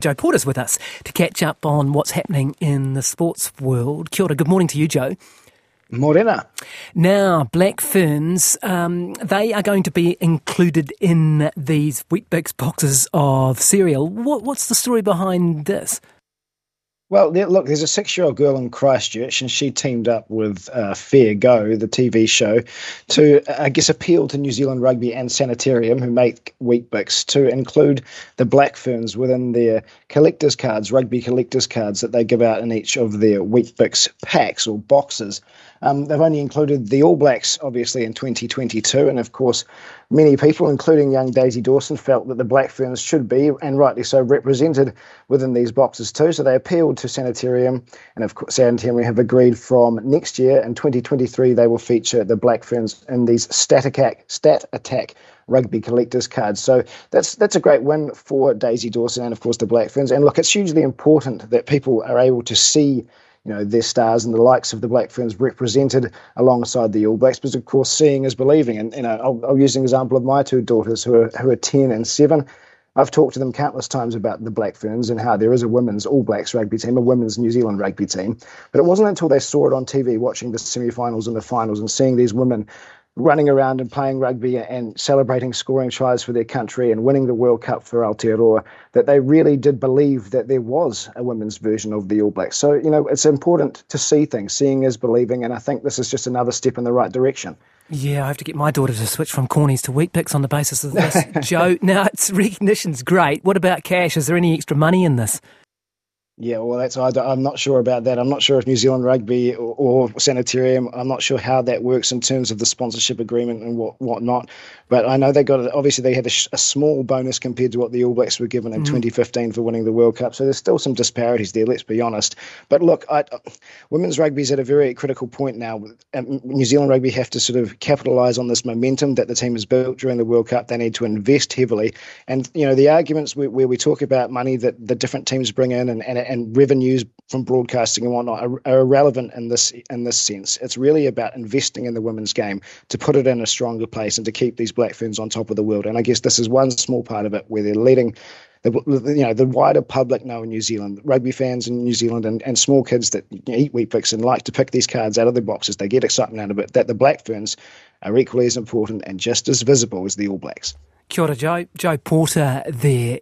Joe Porter's with us to catch up on what's happening in the sports world. Kia ora, good morning to you, Joe. Morena. Now, Black Ferns, they are going to be included in these Weet-Bix boxes of cereal. What's the story behind this? Well, look, there's a 6-year-old girl in Christchurch, and she teamed up with Fair Go, the TV show, to, appeal to New Zealand Rugby and Sanitarium, who make Weet-Bix, to include the Black Ferns within their collector's cards, rugby collector's cards that they give out in each of their Weet-Bix packs or boxes. They've only included the All Blacks, obviously, in 2022, and of course, many people, including young Daisy Dawson, felt that the Black Ferns should be, and rightly so, represented within these boxes too. So they appealed to Sanitarium, and of course, Sanitarium have agreed from next year, in 2023, they will feature the Black Ferns in these Stat Attack rugby collector's cards. So that's a great win for Daisy Dawson and, of course, the Black Ferns. And look, it's hugely important that people are able to see their stars and the likes of the Black Ferns represented alongside the All Blacks, because of course seeing is believing. And I'll use an example of my two daughters who are 10 and 7. I've talked to them countless times about the Black Ferns and how there is a women's All Blacks rugby team, a women's New Zealand rugby team. But it wasn't until they saw it on TV, watching the semi-finals and the finals, and seeing these women running around and playing rugby and celebrating scoring tries for their country and winning the World Cup for Aotearoa, that they really did believe that there was a women's version of the All Blacks. So, it's important to see things. Seeing is believing, and I think this is just another step in the right direction. Yeah, I have to get my daughter to switch from cornies to Weet-Bix on the basis of this. Joe, now, recognition's great. What about cash? Is there any extra money in this? Yeah, well, I'm not sure about that. I'm not sure if New Zealand Rugby or Sanitarium, I'm not sure how that works in terms of the sponsorship agreement and whatnot. But I know they had a small bonus compared to what the All Blacks were given in 2015 for winning the World Cup. So there's still some disparities there, let's be honest. But look, women's rugby is at a very critical point now. New Zealand Rugby have to sort of capitalise on this momentum that the team has built during the World Cup. They need to invest heavily. And, the arguments where we talk about money that the different teams bring in and revenues from broadcasting and whatnot are irrelevant in this sense. It's really about investing in the women's game to put it in a stronger place and to keep these Black Ferns on top of the world. And I guess this is one small part of it where they're letting the wider public know in New Zealand, rugby fans in New Zealand and small kids that eat Weet-Bix and like to pick these cards out of the boxes, they get excitement out of it, that the Black Ferns are equally as important and just as visible as the All Blacks. Kia ora, Joe. Joe Porter there